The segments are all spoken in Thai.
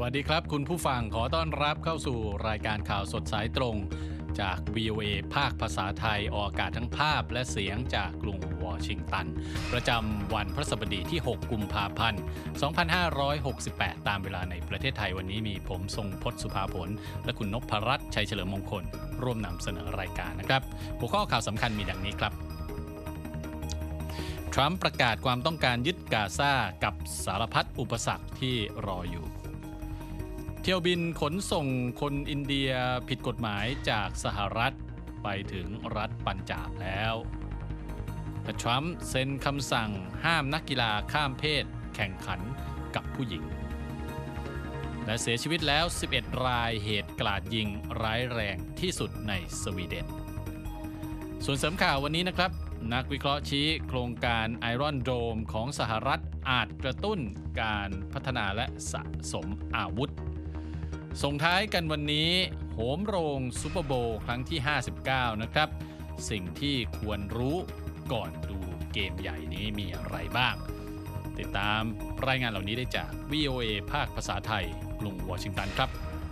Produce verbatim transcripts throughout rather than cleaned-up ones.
วัสดีครับคุณผู้ฟังขอต้อนรับเข้าสู่รายการข่าวสดสายตรงจาก วี โอ เอ ภาคภาษาไทยออกอากาศทั้งภาพและเสียงจากกรุงวอชิงตันประจำวันพฤหัสบดีที่หกกุมภาพันธ์สองพันห้าร้อยหกสิบแปดตามเวลาในประเทศไทยวันนี้มีผมทรงพจน์สุภาผลและคุณนพรัตน์ชัยเฉลิมมงคลร่วมนำเสนอรายการนะครับหัวข้อข่าวสำคัญมีดังนี้ครับทรัมป์ประกาศความต้องการยึดกาซากับสารพัดอุปสรรคที่รออยู่เที่ยวบินขนส่งคนอินเดียผิดกฎหมายจากสหรัฐไปถึงรัฐปัญจาบแล้วทรัมป์เซ็นคำสั่งห้ามนักกีฬาข้ามเพศแข่งขันกับผู้หญิงและเสียชีวิตแล้วสิบเอ็ดรายเหตุกราดยิงร้ายแรงที่สุดในสวีเดนส่วนเสริมข่าววันนี้นะครับนักวิเคราะห์ชี้โครงการไอรอนโดมของสหรัฐอาจกระตุ้นการพัฒนาและสะสมอาวุธส่งท้ายกันวันนี้โหมโรงซูเปอร์โบว์ครั้งที่ห้าสิบเก้านะครับสิ่งที่ควรรู้ก่อนดูเกมใหญ่นี้มีอะไรบ้างติดตามรายงานเหล่านี้ได้จาก วี โอ เอ ภาคภาษาไทยกรุงวอชิงตันครับ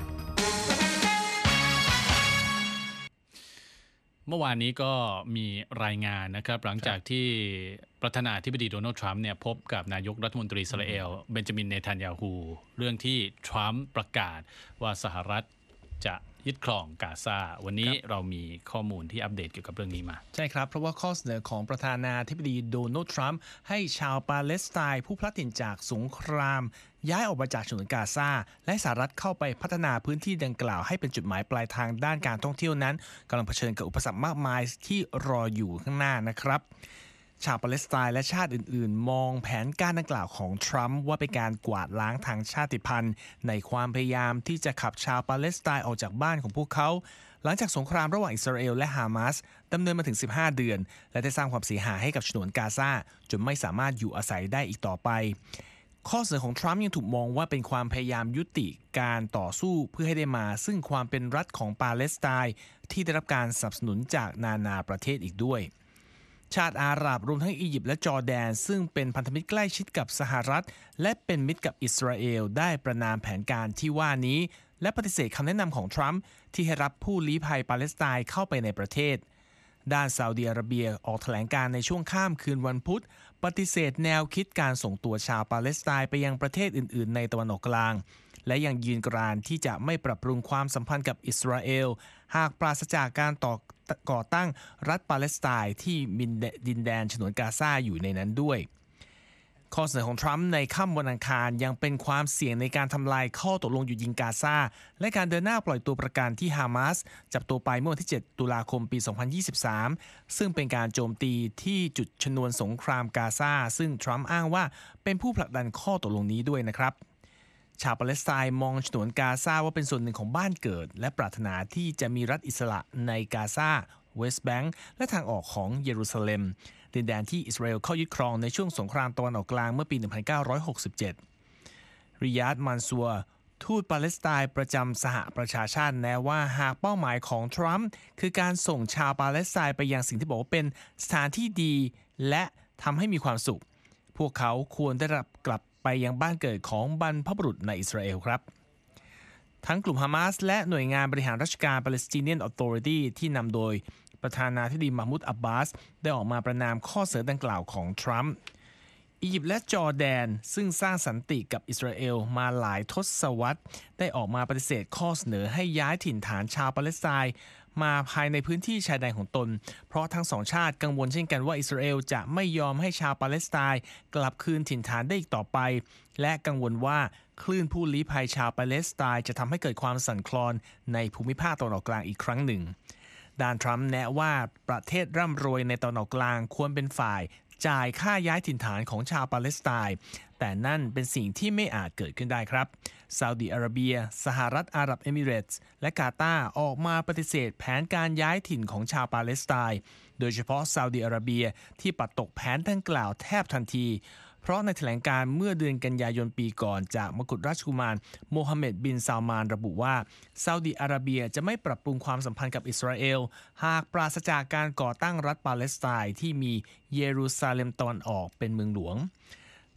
เมื่อวานนี้ก็มีรายงานนะครับหลังจากที่ประธานาธิบดีโดนัลด์ทรัมป์เนี่ยพบกับนายกรัฐมนตรีอิสราเอลเบนจามินเนทันยาฮูเรื่องที่ทรัมป์ประกาศว่าสหรัฐจะยึดครองกาซาวันนี้เรามีข้อมูลที่อัปเดตเกี่ยวกับเรื่องนี้มาใช่ครับเพราะว่าข้อเสนอของประธานาธิบดีโดนัลด์ทรัมป์ให้ชาวปาเลสไตน์ผู้พลัดถิ่นจากสงครามย้ายออกมาจากฉนวนกาซาและสหรัฐเข้าไปพัฒนาพื้นที่ดังกล่าวให้เป็นจุดหมายปลายทางด้านการท่องเที่ยวนั้นกำลังเผชิญกับอุปสรรคมากมายที่รออยู่ข้างหน้านะครับชาวปาเลสไตน์และชาติอื่นๆมองแผนการดังกล่าวของทรัมป์ว่าเป็นการกวาดล้างทางชาติพันธุ์ในความพยายามที่จะขับชาวปาเลสไตน์ออกจากบ้านของพวกเขาหลังจากสงครามระหว่างอิสราเอลและฮามาสดำเนินมาถึงสิบห้าเดือนและได้สร้างความเสียหายให้กับฉนวนกาซาจนไม่สามารถอยู่อาศัยได้อีกต่อไปข้อเสนอของทรัมป์ยังถูกมองว่าเป็นความพยายามยุติการต่อสู้เพื่อให้ได้มาซึ่งความเป็นรัฐของปาเลสไตน์ที่ได้รับการสนับสนุนจากนานาประเทศอีกด้วยชาติอาหรับรวมทั้งอียิปต์และจอร์แดนซึ่งเป็นพันธมิตรใกล้ชิดกับสหรัฐและเป็นมิตรกับอิสราเอลได้ประณามแผนการที่ว่านี้และปฏิเสธคำแนะนำของทรัมป์ที่ให้รับผู้ลี้ภัยปาเลสไตน์เข้าไปในประเทศด้านซาอุดิอาระเบียออกแถลงการในช่วงข้ามคืนวันพุธปฏิเสธแนวคิดการส่งตัวชาวปาเลสไตน์ไปยังประเทศอื่นๆในตะวันออกกลางและยังยืนกรานที่จะไม่ปรับปรุงความสัมพันธ์กับอิสราเอลหากปราศจากการต่อก่อตั้งรัฐปาเลสไตน์ที่มีดินแดนฉนวนกาซาอยู่ในนั้นด้วยข้อเสนอของทรัมป์ในค่ำวันอังคารยังเป็นความเสี่ยงในการทำลายข้อตกลงหยุดยิงกาซาและการเดินหน้าปล่อยตัวประกันที่ฮามาสจับตัวไปเมื่อวันที่เจ็ดตุลาคมปีสองพันยี่สิบสามซึ่งเป็นการโจมตีที่จุดชนวนสงครามกาซาซึ่งทรัมป์อ้างว่าเป็นผู้ผลักดันข้อตกลงนี้ด้วยนะครับชาวปาเลสไตน์มองฉนวนกาซาว่าเป็นส่วนหนึ่งของบ้านเกิดและปรารถนาที่จะมีรัฐอิสระในกาซาเวสต์แบงก์และทางออกของเยรูซาเล็มดินแดนที่อิสราเอลเข้ายึดครองในช่วงสงครามตะวันออกกลางเมื่อปีหนึ่งพันเก้าร้อยหกสิบเจ็ดริยาดมันซัวทูตปาเลสไตน์ประจำสหประชาชาติแนะว่าหากเป้าหมายของทรัมป์คือการส่งชาวปาเลสไตน์ไปยังสิ่งที่บอกว่าเป็นสถานที่ดีและทำให้มีความสุขพวกเขาควรได้รับกลับไปยังบ้านเกิดของบรรพบุรุษในอิสราเอลครับทั้งกลุ่มฮามาสและหน่วยงานบริหารราชการ Palestinian Authority ที่นำโดยประธานาธิบดีมาห์มูดอับบาสได้ออกมาประณามข้อเสนอดังกล่าวของทรัมป์อียิปต์และจอร์แดนซึ่งสร้างสันติกับอิสราเอลมาหลายทศวรรษได้ออกมาปฏิเสธข้อเสนอให้ย้ายถิ่นฐานชาวปาเลสไตน์มาภายในพื้นที่ชายแดนของตนเพราะทั้งสองชาติกังวลเช่นกันว่าอิสราเอลจะไม่ยอมให้ชาวปาเลสไตน์กลับคืนถิ่นฐานได้อีกต่อไปและกังวลว่าคลื่นผู้ลี้ภัยชาวปาเลสไตน์จะทำให้เกิดความสั่นคลอนในภูมิภาคตะวันออกกลางอีกครั้งหนึ่งด้านทรัมป์แนะว่าประเทศร่ำรวยในตะวันออกกลางควรเป็นฝ่ายจ่ายค่าย้ายถิ่นฐานของชาวปาเลสไตน์แต่นั่นเป็นสิ่งที่ไม่อาจเกิดขึ้นได้ครับซาอุดิอาระเบียสหรัฐอาหรับเอมิเรตส์และกาตาร์ออกมาปฏิเสธแผนการย้ายถิ่นของชาวปาเลสไตน์โดยเฉพาะซาอุดิอาระเบียที่ปัดตกแผนดังกล่าวแทบทันทีเพราะในแถลงการเมื่อเดือนกันยายนปีก่อนจากมกุฎราชกุมารโมฮัมเหม็ดบินซาลมานระบุว่าซาอุดิอาระเบียจะไม่ปรับปรุงความสัมพันธ์กับอิสราเอลหากปราศจากการก่อตั้งรัฐปาเลสไตน์ที่มีเยรูซาเล็มตะวันออกเป็นเมืองหลวง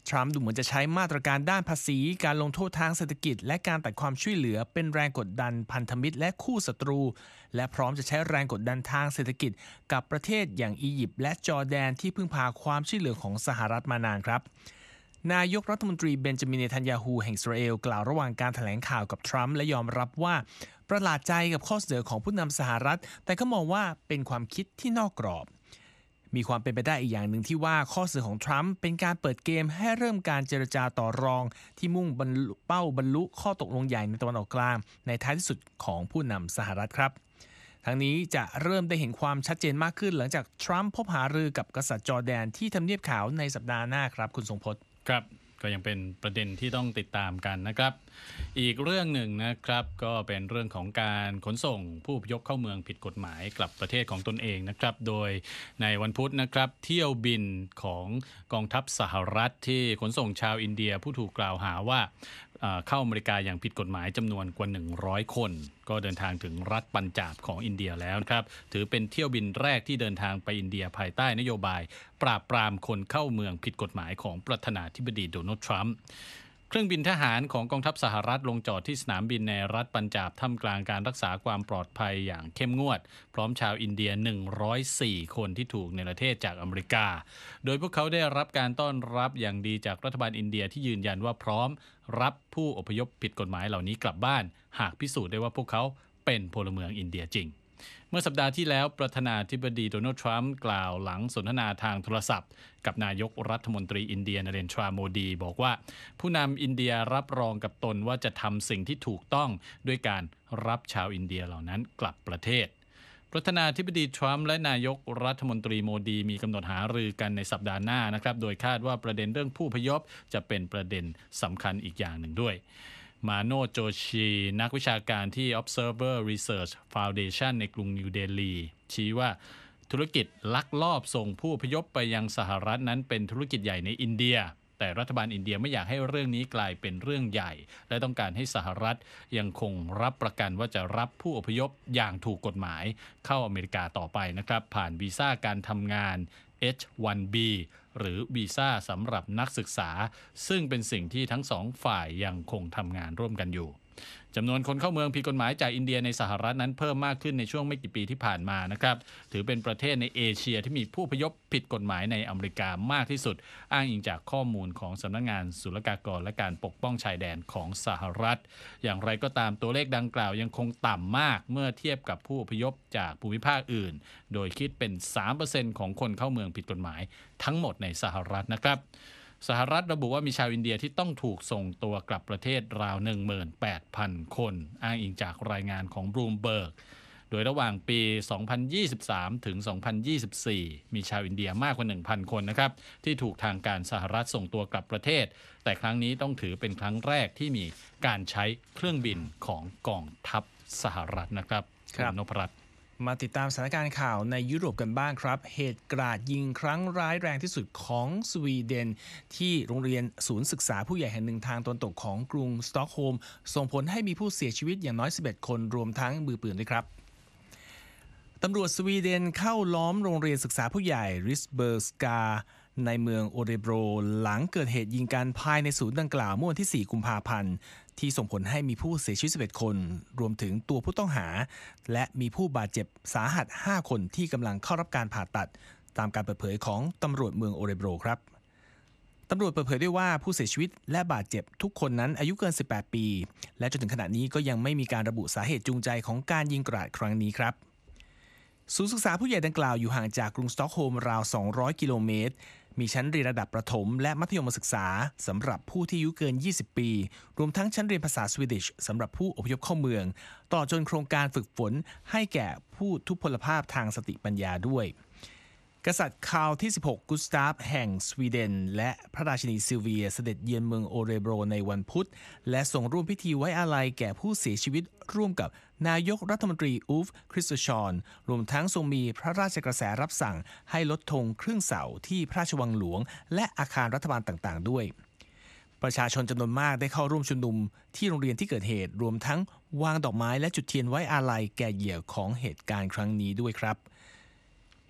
ทรัมป์ดูเหมือนจะใช้มาตรการด้านภาษีการลงโทษทางเศรษฐกิจและการตัดความช่วยเหลือเป็นแรงกดดันพันธมิตรและคู่ศัตรูและพร้อมจะใช้แรงกดดันทางเศรษฐกิจกับประเทศอย่างอียิปต์และจอร์แดนที่พึ่งพาความช่วยเหลือของสหรัฐมานานครับนายกรัฐมนตรีเบนจามิน เนทันยาฮูแห่งอิสราเอลกล่าวระหว่างการแถลงข่าวกับทรัมป์และยอมรับว่าประหลาดใจกับข้อเสนอของผู้นำสหรัฐแต่ก็มองว่าเป็นความคิดที่นอกกรอบมีความเป็นไปได้อีกอย่างหนึ่งที่ว่าข้อเสนอของทรัมป์เป็นการเปิดเกมให้เริ่มการเจรจาต่อรองที่มุ่งบรรลุเป้าบรรลุข้อตกลงใหญ่ในตะวันออกกลางในท้ายที่สุดของผู้นำสหรัฐครับทั้งนี้จะเริ่มได้เห็นความชัดเจนมากขึ้นหลังจากทรัมป์พบหารือกับกษัตริย์จอร์แดนที่ทำเนียบขาวในสัปดาห์หน้าครับคุณทรงพจน์ครับก็ยังเป็นประเด็นที่ต้องติดตามกันนะครับอีกเรื่องหนึ่งนะครับก็เป็นเรื่องของการขนส่งผู้อพยพเข้าเมืองผิดกฎหมายกลับประเทศของตนเองนะครับโดยในวันพุธนะครับเที่ยวบินของกองทัพสหรัฐที่ขนส่งชาวอินเดียผู้ถูกกล่าวหาว่าเข้าอเมริกาอย่างผิดกฎหมายจำนวนกว่าหนึ่งร้อยคนก็เดินทางถึงรัฐปัญจาบของอินเดียแล้วครับถือเป็นเที่ยวบินแรกที่เดินทางไปอินเดียภายใต้นโยบายปราบปรามคนเข้าเมืองผิดกฎหมายของประธานาธิบดีโดนัลด์ทรัมป์เครื่องบินทหารของกองทัพสหรัฐลงจอดที่สนามบินในรัฐปัญจาบท่ามกลางการรักษาความปลอดภัยอย่างเข้มงวดพร้อมชาวอินเดียหนึ่งร้อยสี่คนที่ถูกเนรเทศจากอเมริกาโดยพวกเขาได้รับการต้อนรับอย่างดีจากรัฐบาลอินเดียที่ยืนยันว่าพร้อมรับผู้อพยพผิดกฎหมายเหล่านี้กลับบ้านหากพิสูจน์ได้ว่าพวกเขาเป็นพลเมืองอินเดียจริงเมื่อสัปดาห์ที่แล้วประธานาธิบดีโดนัลด์ทรัมป์กล่าวหลังสนทนาทางโทรศัพท์กับนายกรัฐมนตรีอินเดียนเรนทราโมดีบอกว่าผู้นำอินเดียรับรองกับตนว่าจะทำสิ่งที่ถูกต้องด้วยการรับชาวอินเดียเหล่านั้นกลับประเทศประธานาธิบดีทรัมป์และนายกรัฐมนตรีโมดีมีกำหนดหารือกันในสัปดาห์หน้านะครับโดยคาดว่าประเด็นเรื่องผู้อพยพจะเป็นประเด็นสำคัญอีกอย่างหนึ่งด้วยมาโนโจชีนักวิชาการที่ Observer Research Foundation ในกรุงนิวเดลีชี้ว่าธุรกิจลักลอบส่งผู้อพยพไปยังสหรัฐนั้นเป็นธุรกิจใหญ่ในอินเดียแต่รัฐบาลอินเดียไม่อยากให้เรื่องนี้กลายเป็นเรื่องใหญ่และต้องการให้สหรัฐยังคงรับประกันว่าจะรับผู้อพยพอย่างถูกกฎหมายเข้าอเมริกาต่อไปนะครับผ่านวีซ่าการทำงาน เอช วัน บี หรือวีซ่าสำหรับนักศึกษาซึ่งเป็นสิ่งที่ทั้งสองฝ่ายยังคงทำงานร่วมกันอยู่จำนวนคนเข้าเมืองผิดกฎหมายจากอินเดียในสหรัฐนั้นเพิ่มมากขึ้นในช่วงไม่กี่ปีที่ผ่านมานะครับถือเป็นประเทศในเอเชียที่มีผู้อพยพผิดกฎหมายในอเมริกามากที่สุดอ้างอิงจากข้อมูลของสำนักงานศุลกากรและการปกป้องชายแดนของสหรัฐอย่างไรก็ตามตัวเลขดังกล่าวยังคงต่ำมากเมื่อเทียบกับผู้อพยพจากภูมิภาคอื่นโดยคิดเป็น สามเปอร์เซ็นต์ ของคนเข้าเมืองผิดกฎหมายทั้งหมดในสหรัฐนะครับสหรัฐระบุว่ามีชาวอินเดียที่ต้องถูกส่งตัวกลับประเทศราว หนึ่งหมื่นแปดพัน คนอ้างอิงจากรายงานของบลูมเบิร์กโดยระหว่างปี สองพันยี่สิบสาม ถึง สองพันยี่สิบสี่ มีชาวอินเดียมากกว่า หนึ่งพัน คนนะครับที่ถูกทางการสหรัฐส่งตัวกลับประเทศแต่ครั้งนี้ต้องถือเป็นครั้งแรกที่มีการใช้เครื่องบินของกองทัพสหรัฐนะครับคุณนพรัตน์มาติดตามสถานการณ์ข่าวในยุโรปกันบ้างครับเหตุกราดยิงครั้งร้ายแรงที่สุดของสวีเดนที่โรงเรียนศูนย์ศึกษาผู้ใหญ่แห่งหนึ่งทางตะวันตกของกรุงสต็อกโฮล์มส่งผลให้มีผู้เสียชีวิตอย่างน้อยสิบเอ็ดคนรวมทั้งมือปืนด้วยครับตำรวจสวีเดนเข้าล้อมโรงเรียนศึกษาผู้ใหญ่ริสเบิร์กสกาในเมืองโอเรโบรหลังเกิดเหตุยิงกันภายในศูนย์ดังกล่าวเมื่อวันที่สี่กุมภาพันธ์ที่ส่งผลให้มีผู้เสียชีวิตสิบเอ็ดคนรวมถึงตัวผู้ต้องหาและมีผู้บาดเจ็บสาหัสห้าคนที่กำลังเข้ารับการผ่าตัดตามการเปิดเผยของตำรวจเมืองโอเรโบรครับตำรวจเปิดเผยด้วยว่าผู้เสียชีวิตและบาดเจ็บทุกคนนั้นอายุเกินสิบแปดปีและจนถึงขณะนี้ก็ยังไม่มีการระบุสาเหตุจูงใจของการยิงกราดครั้งนี้ครับศูนย์ศึกษาผู้ใหญ่ดังกล่าวอยู่ห่างจากกรุงสต็อกโฮล์มราวสองร้อยกิโลเมตรมีชั้นเรียนระดับประถมและมัธยมศึกษาสำหรับผู้ที่อายุเกินยี่สิบปีรวมทั้งชั้นเรียนภาษาสวีดิชสำหรับผู้อพยพเข้าเมืองต่อจนโครงการฝึกฝนให้แก่ผู้ทุพพลภาพทางสติปัญญาด้วยกษัตริย์คาร์ลที่สิบหกกุสตาฟแห่งสวีเดนและพระราชินีซิลเวียเสด็จเยือนเมืองโอเรโบรในวันพุธและส่งร่วมพิธีไว้อาลัยแก่ผู้เสียชีวิตร่วมกับนายกรัฐมนตรีอูฟคริสโตชอนรวมทั้งทรงมีพระราชกระแสรับสั่งให้ลดธงครึ่งเสาที่พระราชวังหลวงและอาคารรัฐบาลต่างๆด้วยประชาชนจำนวนมากได้เข้าร่วมชุมนุมที่โรงเรียนที่เกิดเหตุรวมทั้งวางดอกไม้และจุดเทียนไว้อาลัยแก่เหยื่อของเหตุการณ์ครั้งนี้ด้วยครับ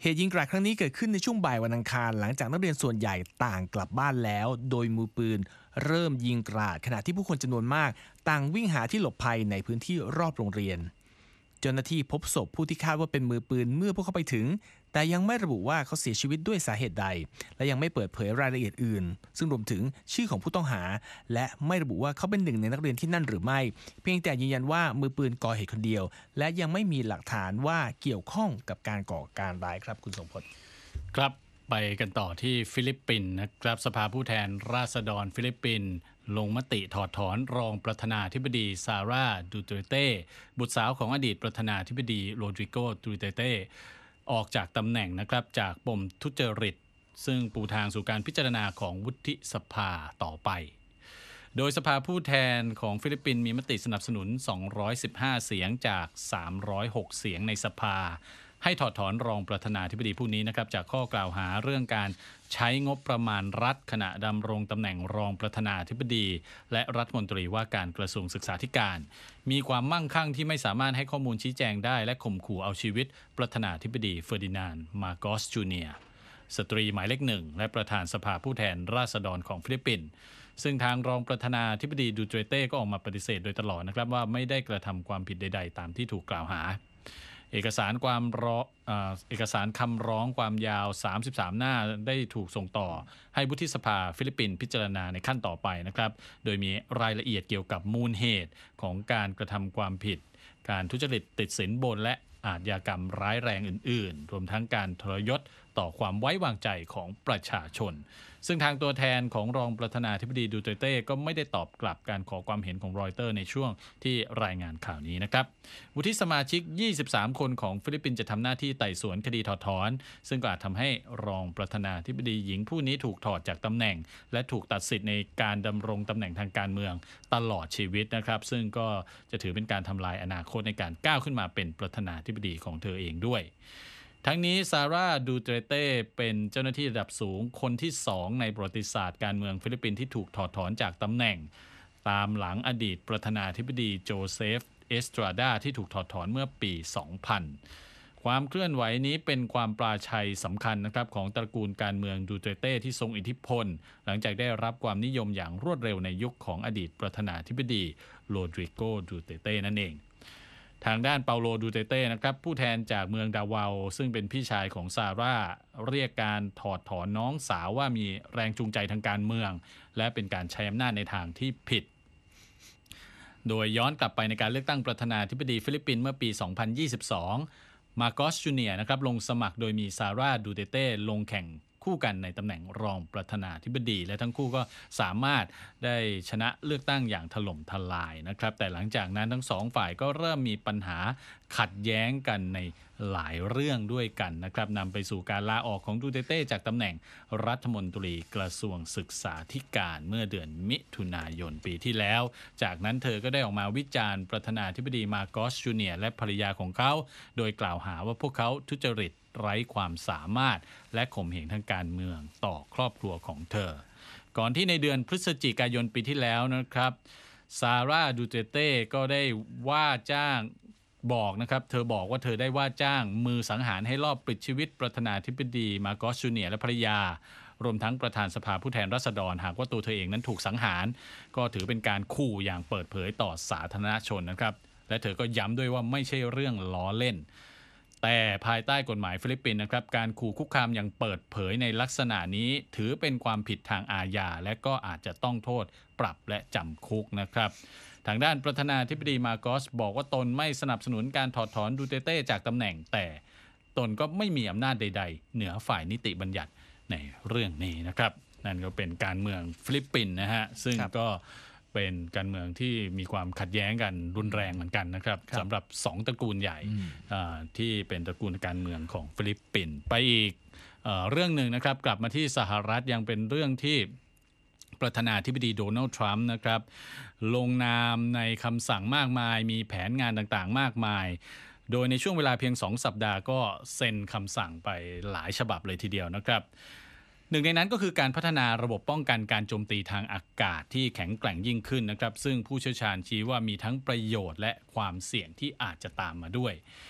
เหตุยิงกราดครั้งนี้เกิดขึ้นในช่วงบ่ายวันอังคารหลังจากนักเรียนส่วนใหญ่ต่างกลับบ้านแล้วโดยมือปืนเริ่มยิงกราดขณะที่ผู้คนจำนวนมากต่างวิ่งหาที่หลบภัยในพื้นที่รอบโรงเรียนเจ้าหน้าที่พบศพผู้ที่คาดว่าเป็นมือปืนเมื่อพวกเขาไปถึงแต่ยังไม่ระบุว่าเขาเสียชีวิตด้วยสาเหตุใดและยังไม่เปิดเผยรายละเอียดอื่นซึ่งรวมถึงชื่อของผู้ต้องหาและไม่ระบุว่าเขาเป็นหนึ่งในนักเรียนที่นั่นหรือไม่เพียงแต่ยืนยันว่ามือปืนก่อเหตุคนเดียวและยังไม่มีหลักฐานว่าเกี่ยวข้องกับการก่อการร้ายครับคุณสมพจน์ครับไปกันต่อที่ฟิลิปปินส์นะครับสภาผู้แทนราษฎรฟิลิปปินส์ลงมติถอดถอนรองประธานาธิบดีซาร่าดูเตเต้บุตรสาวของอดีตประธานาธิบดีโรดริโกดูเตเต้ออกจากตำแหน่งนะครับจากปมทุจริตซึ่งปูทางสู่การพิจารณาของวุฒิสภาต่อไปโดยสภาผู้แทนของฟิลิปปินส์มีมติสนับสนุนสองร้อยสิบห้าเสียงจากสามร้อยหกเสียงในสภาให้ถอดถอนรองประธานาธิบดีผู้นี้นะครับจากข้อกล่าวหาเรื่องการใช้งบประมาณรัฐขณะดำรงตำแหน่งรองประธานาธิบดีและรัฐมนตรีว่าการกระทรวงศึกษาธิการมีความมั่งคั่งที่ไม่สามารถให้ข้อมูลชี้แจงได้และข่มขู่เอาชีวิตประธานาธิบดีเฟอร์ดินานด์มาโกสจูเนียร์สตรีหมายเลขหนึ่งและประธานสภาผู้แทนราษฎรของฟิลิปปินส์ซึ่งทางรองประธานาธิบดีดูเตเต้ก็ออกมาปฏิเสธโดยตลอดนะครับว่าไม่ได้กระทำความผิดใดๆตามที่ถูกกล่าวหาเอกสารความร้องเอกสารคำร้องความยาวสามสิบสามหน้าได้ถูกส่งต่อให้วุฒิสภาฟิลิปปินส์พิจารณาในขั้นต่อไปนะครับโดยมีรายละเอียดเกี่ยวกับมูลเหตุของการกระทำความผิดการทุจริตติดสินบนและอาชญากรรมร้ายแรงอื่นๆรวมทั้งการทรยศต่อความไว้วางใจของประชาชนซึ่งทางตัวแทนของรองประธานาธิบดีดูเตเต้ก็ไม่ได้ตอบกลับการขอความเห็นของรอยเตอร์ในช่วงที่รายงานข่าวนี้นะครับวุฒิสมาชิกยี่สิบสามคนของฟิลิปปินส์จะทำหน้าที่ไต่สวนคดีถอดถอนซึ่งก็อาจทำให้รองประธานาธิบดีหญิงผู้นี้ถูกถอดจากตำแหน่งและถูกตัดสิทธิ์ในการดำรงตำแหน่งทางการเมืองตลอดชีวิตนะครับซึ่งก็จะถือเป็นการทำลายอนาคตในการก้าวขึ้นมาเป็นประธานาธิบดีของเธอเองด้วยทั้งนี้ซาร่าดูเตเต้เป็นเจ้าหน้าที่ระดับสูงคนที่สองในประวัติศาสตร์การเมืองฟิลิปปินส์ที่ถูกถอดถอนจากตำแหน่งตามหลังอดีตประธานาธิบดีโจเซฟเอสตราดาที่ถูกถอดถอนเมื่อปี สองพัน ความเคลื่อนไหวนี้เป็นความปราชัยสำคัญนะครับของตระกูลการเมืองดูเตเต้ที่ทรงอิทธิพลหลังจากได้รับความนิยมอย่างรวดเร็วในยุคของอดีตประธานาธิบดีโรดริโกดูเตเต้นั่นเองทางด้านเปาโลดูเตเต้นะครับผู้แทนจากเมืองดาวาซึ่งเป็นพี่ชายของซาร่าเรียกการถอดถอนน้องสาวว่ามีแรงจูงใจทางการเมืองและเป็นการใช้อำนาจในทางที่ผิดโดยย้อนกลับไปในการเลือกตั้งประธานาธิบดีฟิลิปปินส์เมื่อปี สองพันยี่สิบสอง มาโกสจูเนียร์นะครับลงสมัครโดยมีซาร่าดูเตเต้ลงแข่งคู่กันในตำแหน่งรองประธานาธิบดีและทั้งคู่ก็สามารถได้ชนะเลือกตั้งอย่างถล่มทลายนะครับแต่หลังจากนั้นทั้งสองฝ่ายก็เริ่มมีปัญหาขัดแย้งกันในหลายเรื่องด้วยกันนะครับนำไปสู่การลาออกของดูเตเต้จากตำแหน่งรัฐมนตรีกระทรวงศึกษาธิการเมื่อเดือนมิถุนายนปีที่แล้วจากนั้นเธอก็ได้ออกมาวิจารณ์ประธานาธิบดีมาโกสจูเนียร์และภรรยาของเขาโดยกล่าวหาว่าพวกเขาทุจริตไร้ความสามารถและข่มเหงทางการเมืองต่อครอบครัวของเธอก่อนที่ในเดือนพฤศจิกายนปีที่แล้วนะครับซาร่าดูเตเต้ก็ได้ว่าจ้างบอกนะครับเธอบอกว่าเธอได้ว่าจ้างมือสังหารให้ลอบปลิดชีวิตประธานาธิบดีมาโกสจูเนียร์และภรรยารวมทั้งประธานสภาผู้แทนราษฎรหากว่าตัวเธอเองนั้นถูกสังหารก็ถือเป็นการขู่อย่างเปิดเผยต่อสาธารณชนนะครับและเธอก็ย้ำด้วยว่าไม่ใช่เรื่องล้อเล่นแต่ภายใต้กฎหมายฟิลิปปินส์นะครับการขู่คุกคามอย่างเปิดเผยในลักษณะนี้ถือเป็นความผิดทางอาญาและก็อาจจะต้องโทษปรับและจำคุกนะครับทางด้านประธานาธิบดีมาโกสบอกว่าตนไม่สนับสนุนการถอดถอนดูเตเต้จากตำแหน่งแต่ตนก็ไม่มีอำนาจใดๆเหนือฝ่ายนิติบัญญัติในเรื่องนี้นะครับนั่นก็เป็นการเมืองฟิลิปปินส์นะฮะซึ่งก็เป็นการเมืองที่มีความขัดแย้งกันรุนแรงเหมือนกันนะครับสำหรับสองตระกูลใหญ่ที่เป็นตระกูลการเมืองของฟิลิปปินส์ไปอีกเอ่อเรื่องหนึ่งนะครับกลับมาที่สหรัฐยังเป็นเรื่องที่ประธานาธิบดีโดนัลด์ทรัมป์นะครับลงนามในคำสั่งมากมายมีแผนงานต่างๆมากมายโดยในช่วงเวลาเพียงสองสัปดาห์ก็เซ็นคำสั่งไปหลายฉบับเลยทีเดียวนะครับหนึ่งในนั้นก็คือการพัฒนาระบบป้องกันการโจมตีทางอากาศที่แข็งแกร่งยิ่งขึ้นนะครับซึ่งผู้เชี่ยวชาญชี้ว่ามีทั้งประโยชน์และความเสี่ยงที่อาจจะตามมาด้วย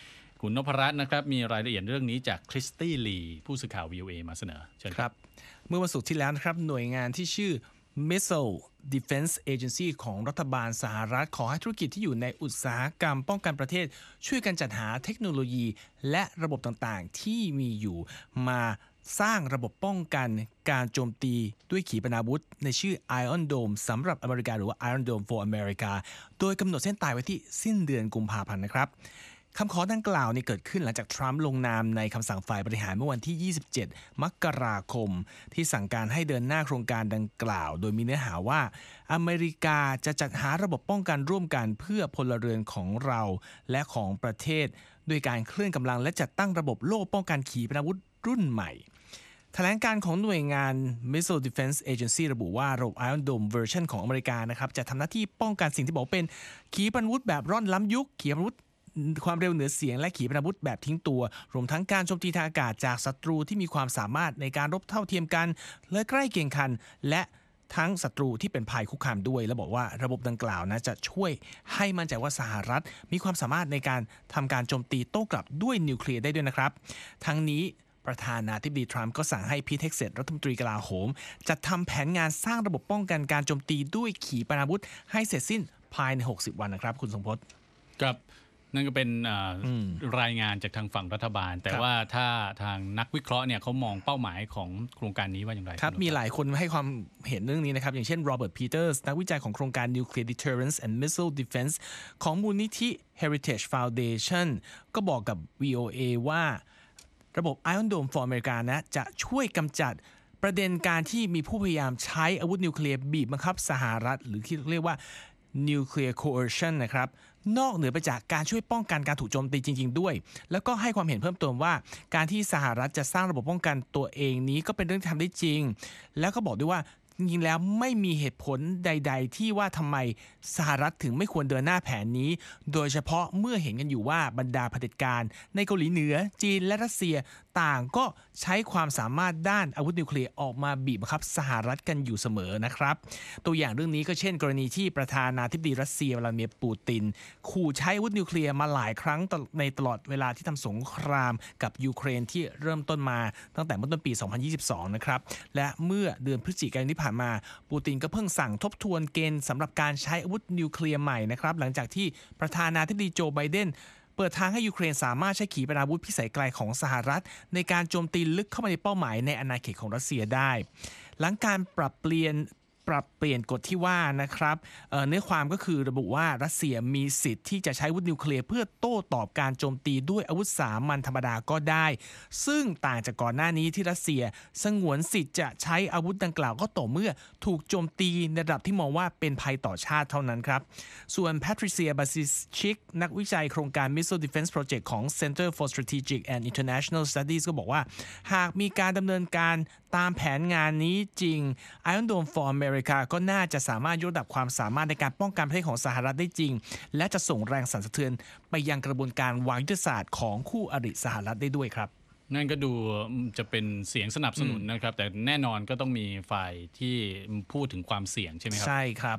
คุณนพรัตน์นะครับมีรายละเอียดเรื่องนี้จากคริสตี้ลีผู้สื่อข่าว วี โอ เอ มาเสนอเชิญครับเมื่อวันศุกร์ที่แล้วนะครับหน่วยงานที่ชื่อ Missile Defense Agency ของรัฐบาลสหรัฐขอให้ธุรกิจที่อยู่ในอุตสาหกรรมป้องกันประเทศช่วยกันจัดหาเทคโนโลยีและระบบต่างๆที่มีอยู่มาสร้างระบบป้องกันการโจมตีด้วยขีปนาวุธในชื่อ Iron Dome สำหรับอเมริกาหรือว่า Iron Dome for America โดยกำหนดเส้นตายไว้ที่สิ้นเดือนกุมภาพันธ์นะครับคำขอดังกล่าวนี่เกิดขึ้นหลังจากทรัมป์ลงนามในคำสั่งฝ่ายบริหารเมื่อวันที่ยี่สิบเจ็ดมกราคมที่สั่งการให้เดินหน้าโครงการดังกล่าวโดยมีเนื้อหาว่าอเมริกาจะจัดหาระบบป้องกันร่วมกันเพื่อพลเรือนของเราและของประเทศด้วยการเคลื่อนกำลังและจัดตั้งระบบโล่ป้องกันขีปนาวุธรุ่นใหม่แถลงการของหน่วยงาน Missile Defense Agency ระบุว่าระบบ Iron Dome เวอร์ชันของอเมริกานะครับจะทำหน้าที่ป้องกันสิ่งที่บอกเป็นขีปนาวุธแบบร่อนล้ำยุคขีปนาวุธความเร็วเหนือเสียงและขีปนาวุธแบบทิ้งตัวรวมทั้งการโจมตีทางอากาศจากศัตรูที่มีความสามารถในการรบเท่าเทียมกันและใกล้เคียงกันและทั้งศัตรูที่เป็นภัยคุกคามด้วยและบอกว่าระบบดังกล่าวนะจะช่วยให้มั่นใจว่าสหรัฐมีความสามารถในการทำการโจมตีโต้กลับด้วยนิวเคลียร์ได้ด้วยนะครับทั้งนี้ประธานาธิบดีทรัมป์ก็สั่งให้พีท เฮ็กเซ็ตรัฐมนตรีกลาโหมจัดทำแผนงานสร้างระบบป้องกันการโจมตีด้วยขีปนาวุธให้เสร็จสิ้นภายในหกสิบวันนะครับคุณทรงพจน์ครับนั่นก็เป็นรายงานจากทางฝั่งรัฐบาลแต่ว่าถ้าทางนักวิเคราะห์เนี่ยเขามองเป้าหมายของโครงการนี้ว่าอย่างไรครับมีหลายคนให้ความเห็นเรื่องนี้นะครับอย่างเช่นโรเบิร์ต พีเตอร์สนักวิจัยของโครงการ Nuclear Deterrence and Missile Defense ของมูลนิธิ Heritage Foundation ก็บอกกับ วี โอ เอ ว่าระบบ Iron Dome for America นะจะช่วยกำจัดประเด็นการที่มีผู้พยายามใช้อาวุธนิวเคลียร์บีบบังคับสหรัฐหรือที่เรียกว่า Nuclear Coercion นะครับนอกเหนือไปจากการช่วยป้องกันการถูกโจมตีจริงๆด้วยแล้วก็ให้ความเห็นเพิ่มเติมว่าการที่สหรัฐจะสร้างระบบป้องกันตัวเองนี้ก็เป็นเรื่องที่ทำได้จริงแล้วก็บอกด้วยว่าจริงๆแล้วไม่มีเหตุผลใดๆที่ว่าทำไมสหรัฐถึงไม่ควรเดินหน้าแผนนี้โดยเฉพาะเมื่อเห็นกันอยู่ว่าบรรดาเผด็จการในเกาหลีเหนือจีนและรัสเซียต่างก็ใช้ความสามารถด้านอาวุธนิวเคลียร์ออกมาบีบบังคับสหรัฐกันอยู่เสมอนะครับตัวอย่างเรื่องนี้ก็เช่นกรณีที่ประธานาธิบดีรัสเซียวลาดิเมียร์ปูตินขู่ใช้อาวุธนิวเคลียร์มาหลายครั้งในตลอดเวลาที่ทำสงครามกับยูเครนที่เริ่มต้นมาตั้งแต่เมื่อต้นปีสองพันยี่สิบสองนะครับและเมื่อเดือนพฤศจิกายนที่ผ่านมาปูตินก็เพิ่งสั่งทบทวนเกณฑ์สำหรับการใช้อาวุธนิวเคลียร์ใหม่นะครับหลังจากที่ประธานาธิบดีโจไบเดนเปิดทางให้ยูเครนสามารถใช้ขีปนาวุธพิสัยไกลของสหรัฐในการโจมตีลึกเข้ามาในเป้าหมายในอาณาเขตของรัสเซียได้หลังการปรับเปลี่ยนปรับเปลี่ยนกฎที่ว่านะครับ เอ่อ เนื้อความก็คือระบุว่ารัสเซียมีสิทธิ์ที่จะใช้อาวุธนิวเคลียร์เพื่อโต้ตอบการโจมตีด้วยอาวุธสามัญธรรมดาก็ได้ซึ่งต่างจากก่อนหน้านี้ที่รัสเซียสงวนสิทธิ์จะใช้อาวุธดังกล่าวก็ต่อเมื่อถูกโจมตีในระดับที่มองว่าเป็นภัยต่อชาติเท่านั้นครับส่วนแพทริเซียบาซิชิกนักวิจัยโครงการ Missile Defense Project ของ Center for Strategic and International Studies ก็บอกว่าหากมีการดำเนินการตามแผนงานนี้จริง Iron Dome for America ก็น่าจะสามารถยกระดับความสามารถในการป้องกันประเทศของสหรัฐได้จริงและจะส่งแรงสั่นสะเทือนไปยังกระบวนการวางยุทธศาสตร์ของคู่อริสหรัฐได้ด้วยครับนั่นก็ดูจะเป็นเสียงสนับสนุนนะครับแต่แน่นอนก็ต้องมีฝ่ายที่พูดถึงความเสี่ยงใช่ไหมครับใช่ครับ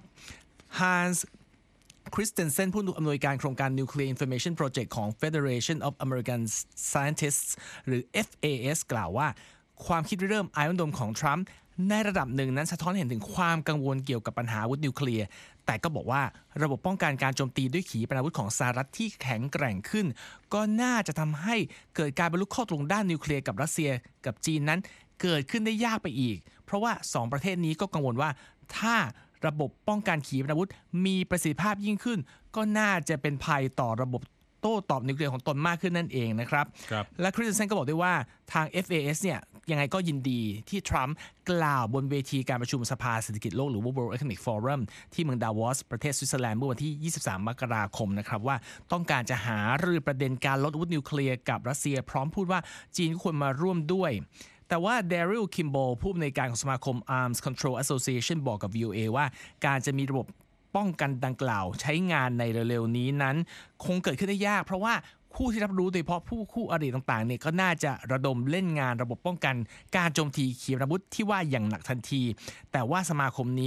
Hans Christensen ผู้อำนวยการโครงการ Nuclear Information Project ของ Federation of American Scientists หรือ เอฟ เอ เอส กล่าวว่าความคิดเริ่ม Iron Dome ของทรัมป์ในระดับหนึ่งนั้นสะท้อนเห็นถึงความกังวลเกี่ยวกับปัญหาอาวุธนิวเคลียร์แต่ก็บอกว่าระบบป้องกันการโจมตีด้วยขีปนาวุธของสหรัฐที่แข็งแกร่งขึ้นก็น่าจะทำให้เกิดการบรรลุข้อตกลงด้านนิวเคลียร์กับรัสเซียกับจีนนั้นเกิดขึ้นได้ยากไปอีกเพราะว่าสองประเทศนี้ก็กังวลว่าถ้าระบบป้องกันขีปนาวุธมีประสิทธิภาพยิ่งขึ้นก็น่าจะเป็นภัยต่อระบบโต้ตอบนิวเคลียร์ของตนมากขึ้นนั่นเองนะครับและคริสเตนเซนก็บอกด้วยว่าทาง เอฟ เอ เอส เนี่ยยังไงก็ยินดีที่ทรัมป์กล่าวบนเวทีการประชุมสภาเศรษฐกิจโลกหรือว่า World Economic Forum ที่เมืองดาวอสประเทศสวิตเซอร์แลนด์เมื่อวันที่ยี่สิบสามมกราคมนะครับว่าต้องการจะหารือประเด็นการลดอาวุธนิวเคลียร์กับรัสเซียพร้อมพูดว่าจีนควรมาร่วมด้วยแต่ว่า Daryl Kimball ผู้อำนวยการของสมาคม Arms Control Association บอกกับ วี โอ เอ ว่าการจะมีระบบป้องกันดังกล่าวใช้งานในเร็วๆนี้นั้นคงเกิดขึ้นได้ยากเพราะว่าผู้ที่รับรู้โดยเฉพาะผู้คู่อริต่างๆเนี่ยก็น่าจะระดมเล่นงานระบบป้องกันการโจมตีขีปนาวุธที่ว่าอย่างหนักทันทีแต่ว่าสมาคมนี้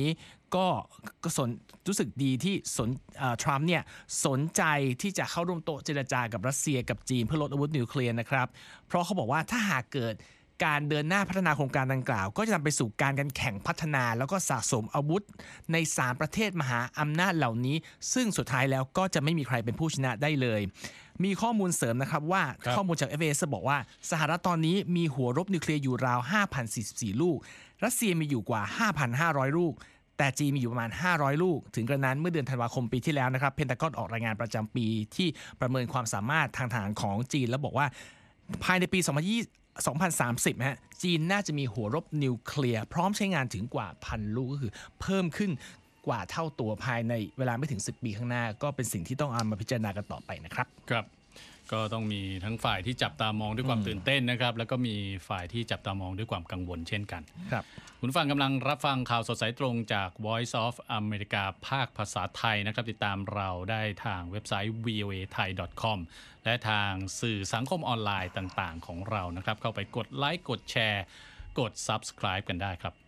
ก็ก็สนรู้สึกดีที่สนทรัมป์เนี่ยสนใจที่จะเข้าร่วมโต๊ะเจรจากับรัสเซียกับจีนเพื่อลดอาวุธนิวเคลียร์นะครับเพราะเขาบอกว่าถ้าหากเกิดการเดินหน้าพัฒนาโครงการดังกล่าวก็จะนำไปสู่การกันแข่งพัฒนาแล้วก็สะสมอาวุธในสามประเทศมหาอำนาจเหล่านี้ซึ่งสุดท้ายแล้วก็จะไม่มีใครเป็นผู้ชนะได้เลยมีข้อมูลเสริมนะครับว่าข้อมูลจาก เอฟ เอ เอส บอกว่าสหรัฐตอนนี้มีหัวรบนิวเคลียร์อยู่ราว ห้าพันสี่สิบสี่ ลูกรัสเซียมีอยู่กว่า ห้าพันห้าร้อย ลูกแต่จีนมีอยู่ประมาณห้าร้อยลูกถึงกระนั้นเมื่อเดือนธันวาคมปีที่แล้วนะครับเพนทากอนออกรายงานประจำปีที่ประเมินความสามารถทางทหารของจีนแล้วบอกว่าภายในปีสองพันยี่สิบ สองพันสามสิบฮะจีนน่าจะมีหัวรบนิวเคลียร์พร้อมใช้งานถึงกว่าพันลูกก็คือเพิ่มขึ้นกว่าเท่าตัวภายในเวลาไม่ถึงสิบปีข้างหน้าก็เป็นสิ่งที่ต้องเอามาพิจารณากันต่อไปนะครับครับก็ต้องมีทั้งฝ่ายที่จับตามองด้วยความตื่นเต้นนะครับแล้วก็มีฝ่ายที่จับตามองด้วยความกังวลเช่นกันครับคุณฟังกำลังรับฟังข่าวสดสายตรงจาก Voice of America ภาคภาษาไทยนะครับติดตามเราได้ทางเว็บไซต์ วี โอ เอ ไทย ดอท คอม และทางสื่อสังคมออนไลน์ต่างๆของเรานะครับเข้าไปกดไลค์กดแชร์กด Subscribe กันได้ครับ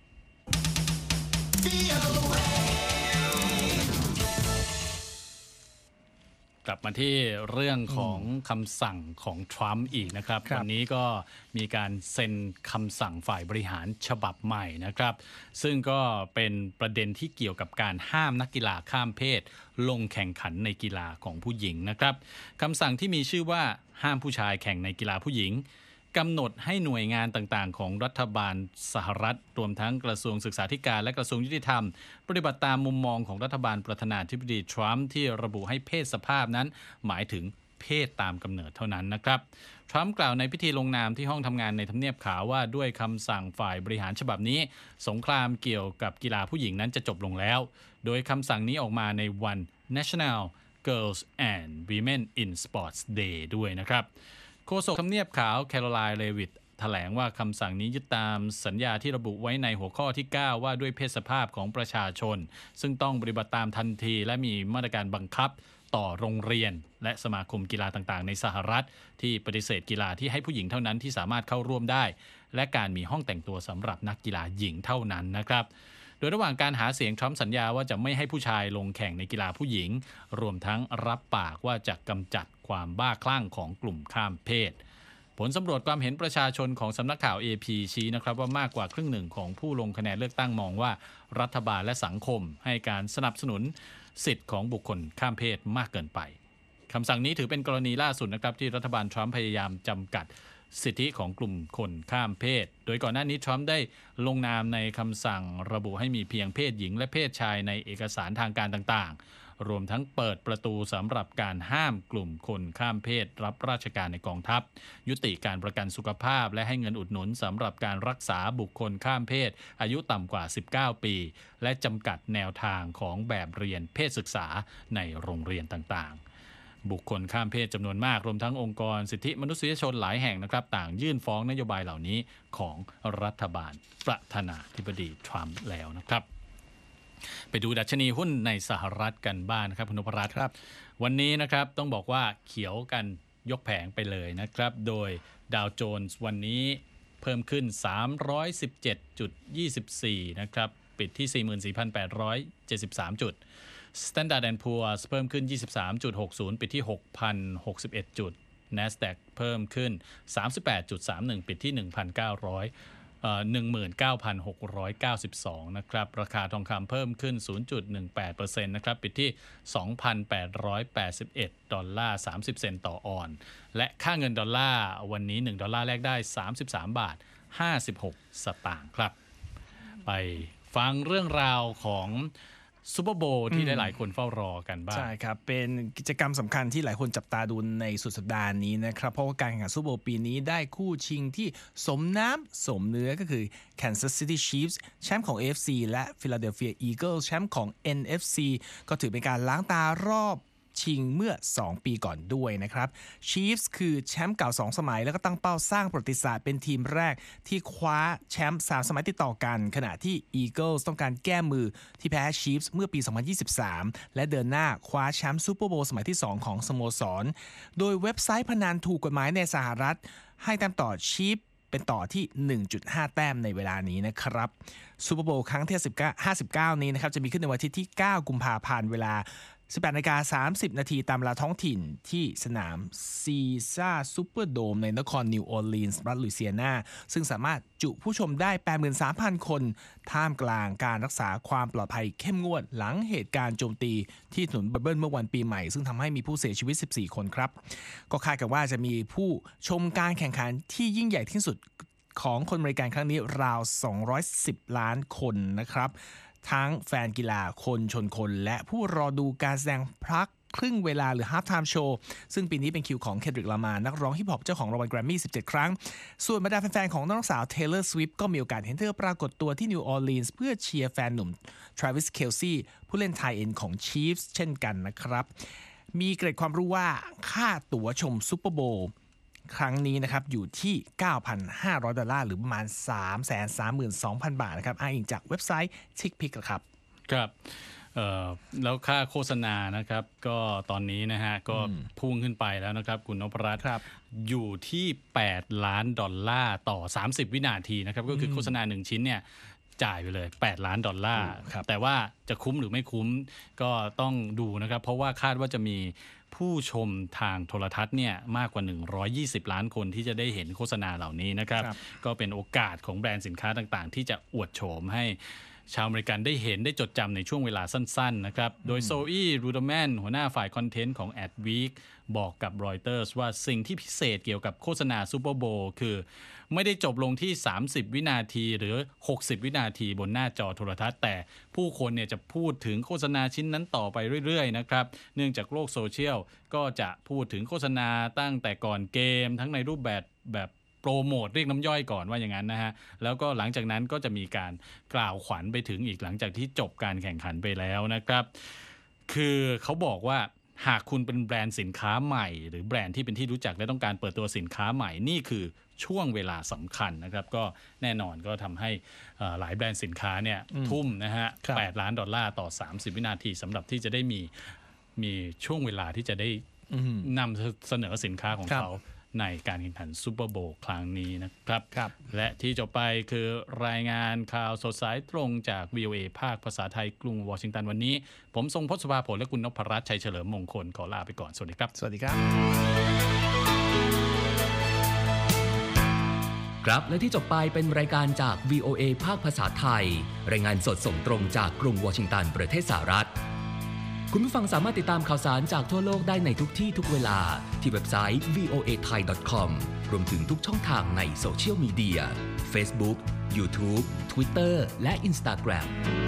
กลับมาที่เรื่องของคำสั่งของทรัมป์อีกนะครับวันนี้ก็มีการเซ็นคำสั่งฝ่ายบริหารฉบับใหม่นะครับซึ่งก็เป็นประเด็นที่เกี่ยวกับการห้ามนักกีฬาข้ามเพศลงแข่งขันในกีฬาของผู้หญิงนะครับคำสั่งที่มีชื่อว่าห้ามผู้ชายแข่งในกีฬาผู้หญิงกำหนดให้หน่วยงานต่างๆของรัฐบาลสหรัฐรวมทั้งกระทรวงศึกษาธิการและกระทรวงยุติธรรมปฏิบัติตามมุมมองของรัฐบาลประธานาธิบดีทรัมป์ที่ระบุให้เพศสภาพนั้นหมายถึงเพศตามกำเนิดเท่านั้นนะครับทรัมป์กล่าวในพิธีลงนามที่ห้องทำงานในทำเนียบขาวว่าด้วยคำสั่งฝ่ายบริหารฉบับนี้สงครามเกี่ยวกับกีฬาผู้หญิงนั้นจะจบลงแล้วโดยคำสั่งนี้ออกมาในวัน National Girls and Women in Sports Day ด้วยนะครับโฆษกทำเนียบขาวแคโรไลน์เลวิตแถลงว่าคำสั่งนี้ยึดตามสัญญาที่ระบุไว้ในหัวข้อที่เก้าว่าด้วยเพศสภาพของประชาชนซึ่งต้องปฏิบัติตามทันทีและมีมาตรการบังคับต่อโรงเรียนและสมาคมกีฬาต่างๆในสหรัฐที่ปฏิเสธกีฬาที่ให้ผู้หญิงเท่านั้นที่สามารถเข้าร่วมได้และการมีห้องแต่งตัวสำหรับนักกีฬาหญิงเท่านั้นนะครับโดยระหว่างการหาเสียงทรัมป์สัญญาว่าจะไม่ให้ผู้ชายลงแข่งในกีฬาผู้หญิงรวมทั้งรับปากว่าจะกำจัดความบ้าคลั่งของกลุ่มข้ามเพศผลสำรวจความเห็นประชาชนของสำนักข่าว เอ พี ชี้นะครับว่ามากกว่าครึ่งหนึ่งของผู้ลงคะแนนเลือกตั้งมองว่ารัฐบาลและสังคมให้การสนับสนุนสิทธิ์ของบุคคลข้ามเพศมากเกินไปคำสั่งนี้ถือเป็นกรณีล่าสุดนะครับที่รัฐบาลทรัมป์พยายามจำกัดสิทธิของกลุ่มคนข้ามเพศโดยก่อนหน้านี้ทรัมป์ได้ลงนามในคำสั่งระบุให้มีเพียงเพศหญิงและเพศชายในเอกสารทางการต่างๆรวมทั้งเปิดประตูสำหรับการห้ามกลุ่มคนข้ามเพศรับราชการในกองทัพยุติการประกันสุขภาพและให้เงินอุดหนุนสำหรับการรักษาบุคคลข้ามเพศอายุต่ำกว่าสิบเก้าปีและจำกัดแนวทางของแบบเรียนเพศศึกษาในโรงเรียนต่างๆบุคคลข้ามเพศจำนวนมากรวมทั้งองค์กรสิทธิมนุษยชนหลายแห่งนะครับต่างยื่นฟ้องนโยบายเหล่านี้ของรัฐบาลประธานาธิบดีทรัมป์แล้วนะครับไปดูดัชนีหุ้นในสหรัฐกันบ้าง นะครับคุณนพรัตน์ครับวันนี้นะครับต้องบอกว่าเขียวกันยกแผงไปเลยนะครับโดยดาวโจนส์วันนี้เพิ่มขึ้น สามร้อยสิบเจ็ดจุดยี่สิบสี่ นะครับปิดที่ สี่หมื่นสี่พันแปดร้อยเจ็ดสิบสาม จุด Standard แอนด์ Poor's เพิ่มขึ้น ยี่สิบสามจุดหกศูนย์ ปิดที่ หกพันหกสิบเอ็ด จุด NASDAQ เพิ่มขึ้น สามสิบแปดจุดสามหนึ่ง ปิดที่ หนึ่งพันเก้าร้อยเอ่อ หนึ่งหมื่นเก้าพันหกร้อยเก้าสิบสอง นะครับราคาทองคำเพิ่มขึ้น ศูนย์จุดหนึ่งแปดเปอร์เซ็นต์ นะครับปิดที่ สองพันแปดร้อยแปดสิบเอ็ด ดอลลาร์ สามสิบ เซนต์ต่อออนซ์และค่าเงินดอลลาร์วันนี้หนึ่งดอลลาร์แลกได้สามสิบสามบาทห้าสิบหกสตางค์ครับไปฟังเรื่องราวของซูเปอร์โบว์ที่หลายๆคนเฝ้ารอกันบ้างใช่ครับเป็นกิจกรรมสำคัญที่หลายคนจับตาดูในสุดสัปดาห์นี้นะครับเพราะว่าการแข่งขันซูเปอร์โบว์ปีนี้ได้คู่ชิงที่สมน้ำสมเนื้อก็คือ Kansas City Chiefs แชมป์ของ เอ เอฟ ซี และ Philadelphia Eagles แชมป์ของ เอ็น เอฟ ซี ก็ถือเป็นการล้างตารอบชิงเมื่อสองปีก่อนด้วยนะครับ Chiefs คือแชมป์เก่าสองสมัยแล้วก็ตั้งเป้าสร้างประวัติศาสตร์เป็นทีมแรกที่คว้าแชมป์สามสมัยติดต่อกันขณะที่ Eagles ต้องการแก้มือที่แพ้ Chiefs เมื่อปีสองพันยี่สิบสามและเดินหน้าคว้าแชมป์ซูเปอร์โบว์สมัยที่สองของสโมสรโดยเว็บไซต์พนันถูกกฎหมายในสหรัฐให้ตามต่อ Chiefs เป็นต่อที่ หนึ่งจุดห้า แต้มในเวลานี้นะครับซูเปอร์โบว์ครั้งที่ห้าสิบเก้านี้นะครับจะมีขึ้นในวันอาทิตย์ที่เก้ากุมภาพันธ์เวลาสิบแปดนาฬิกาสามสิบนาทีตามเวลาท้องถิ่นที่สนามซีซ่าซูเปอร์โดมในนครนิวออร์ลีนส์รัฐลุยเซียนาซึ่งสามารถจุผู้ชมได้ แปดหมื่นสามพัน คนท่ามกลางการรักษาความปลอดภัยเข้มงวดหลังเหตุการณ์โจมตีที่ถนนบับเบิลเมื่อวันปีใหม่ซึ่งทำให้มีผู้เสียชีวิตสิบสี่คนครับก็คาดกันว่าจะมีผู้ชมการแข่งขันที่ยิ่งใหญ่ที่สุดของคนอเมริกันครั้งนี้ราวสองร้อยสิบล้านคนนะครับทั้งแฟนกีฬาคนชนคนและผู้รอดูการแสดงพักครึ่งเวลาหรือ half time show ซึ่งปีนี้เป็นคิวของเคดริก ลามานักร้องฮิปฮอปเจ้าของรางวัลแกรมมี่สิบเจ็ดครั้งส่วนบรรดาแฟนๆของนักร้องสาว Taylor Swift ก็มีโอกาสเห็นเธอปรากฏตัวที่นิวออร์ลีนส์เพื่อเชียร์แฟนหนุ่ม Travis Kelce ผู้เล่นไทเอ็นของ Chiefs เช่นกันนะครับมีเกร็ดความรู้ว่าค่าตั๋วชมซุปเปอร์โบว์ครั้งนี้นะครับอยู่ที่ เก้าพันห้าร้อย ดอลลาร์หรือประมาณ สามแสนสามหมื่นสองพัน บาทนะครับอ้างอิงจากเว็บไซต์ TickPick ครับครับเอ่อแล้วค่าโฆษณานะครับก็ตอนนี้นะฮะก็พุ่งขึ้นไปแล้วนะครับคุณนพรัตน์อยู่ที่แปดล้านดอลลาร์ต่อสามสิบวินาทีนะครับก็คือโฆษณาหนึ่งชิ้นเนี่ยจ่ายไปเลยแปดล้านดอลลาร์แต่ว่าจะคุ้มหรือไม่คุ้มก็ต้องดูนะครับเพราะว่าคาดว่าจะมีผู้ชมทางโทรทัศน์เนี่ยมากกว่าหนึ่งร้อยยี่สิบล้านคนที่จะได้เห็นโฆษณาเหล่านี้นะครับก็เป็นโอกาสของแบรนด์สินค้าต่างๆที่จะอวดโฉมให้ชาวอเมริกันได้เห็นได้จดจำในช่วงเวลาสั้นๆนะครับโดยโซอี้รูดแมนหัวหน้าฝ่ายคอนเทนต์ของ Adweek บอกกับ Reuters ว่าสิ่งที่พิเศษเกี่ยวกับโฆษณาซูเปอร์โบว์คือไม่ได้จบลงที่สามสิบวินาทีหรือหกสิบวินาทีบนหน้าจอโทรทัศน์แต่ผู้คนเนี่ยจะพูดถึงโฆษณาชิ้นนั้นต่อไปเรื่อยๆนะครับเนื่องจากโลกโซเชียลก็จะพูดถึงโฆษณาตั้งแต่ก่อนเกมทั้งในรูปแบบแบบโปรโมทเรียกน้ำย่อยก่อนว่าอย่างนั้นนะฮะแล้วก็หลังจากนั้นก็จะมีการกล่าวขวัญไปถึงอีกหลังจากที่จบการแข่งขันไปแล้วนะครับคือเขาบอกว่าหากคุณเป็นแบรนด์สินค้าใหม่หรือแบรนด์ที่เป็นที่รู้จักและต้องการเปิดตัวสินค้าใหม่นี่คือช่วงเวลาสำคัญนะครับก็แน่นอนก็ทำให้หลายแบรนด์สินค้าเนี่ยทุ่มนะฮะแปดล้านดอลลาร์ต่อสามสิบวินาทีสำหรับที่จะได้มีมีช่วงเวลาที่จะได้นำเสนอสินค้าของเขาในการแข่งขันซูเปอร์โบว์ครั้งนี้นะครับและที่จบไปคือรายงานข่าวสดสายตรงจาก วี โอ เอ ภาคภาษาไทยกรุงวอชิงตันวันนี้ผมทรงพจน์ สุภาผลและคุณนพรัตน์ชัยเฉลิมมงคลขอลาไปก่อนสวัสดีครับสวัสดีครับครับและที่จบไปเป็นรายการจาก วี โอ เอ ภาคภาษาไทยรายงานสดส่งตรงจากกรุงวอชิงตันประเทศสหรัฐคุณผู้ฟังสามารถติดตามข่าวสารจากทั่วโลกได้ในทุกที่ทุกเวลาที่เว็บไซต์ วี โอ เอ ไทย ดอท คอม รวมถึงทุกช่องทางในโซเชียลมีเดีย Facebook, YouTube, Twitter และ Instagram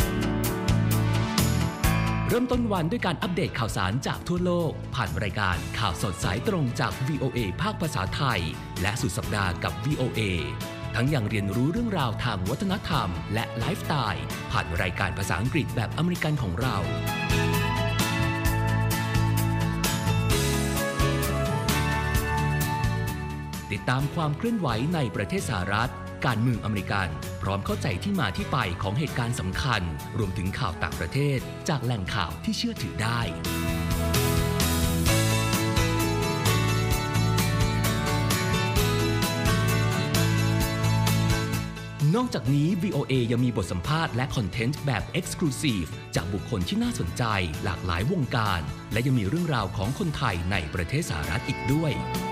เริ่มต้นวันด้วยการอัปเดตข่าวสารจากทั่วโลกผ่านรายการข่าวสดสายตรงจาก วี โอ เอ ภาคภาษาไทยและสุดสัปดาห์กับ วี โอ เอ ทั้งยังเรียนรู้เรื่องราวทางวัฒนธรรมและไลฟ์สไตล์ผ่านรายการภาษาอังกฤษแบบอเมริกันของเราติดตามความเคลื่อนไหวในประเทศสหรัฐการเมืองอเมริกันพร้อมเข้าใจที่มาที่ไปของเหตุการณ์สำคัญรวมถึงข่าวต่างประเทศจากแหล่งข่าวที่เชื่อถือได้นอกจากนี้ วี โอ เอ ยังมีบทสัมภาษณ์และคอนเทนต์แบบ Exclusive จากบุคคลที่น่าสนใจหลากหลายวงการและยังมีเรื่องราวของคนไทยในประเทศสหรัฐอีกด้วย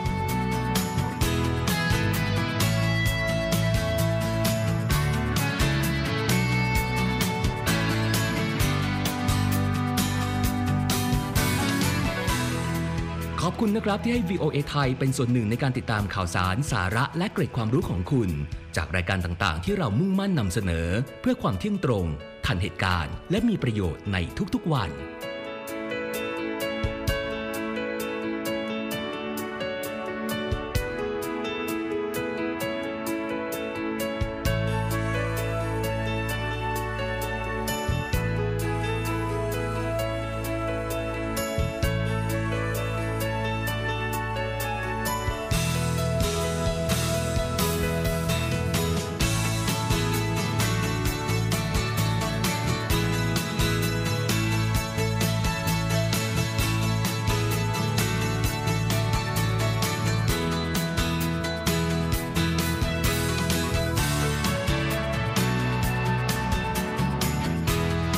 ขอบคุณนะครับที่ให้ วี โอ เอ ไทยเป็นส่วนหนึ่งในการติดตามข่าวสารสาระและเกร็ดความรู้ของคุณจากรายการต่างๆที่เรามุ่งมั่นนำเสนอเพื่อความเที่ยงตรงทันเหตุการณ์และมีประโยชน์ในทุกๆวัน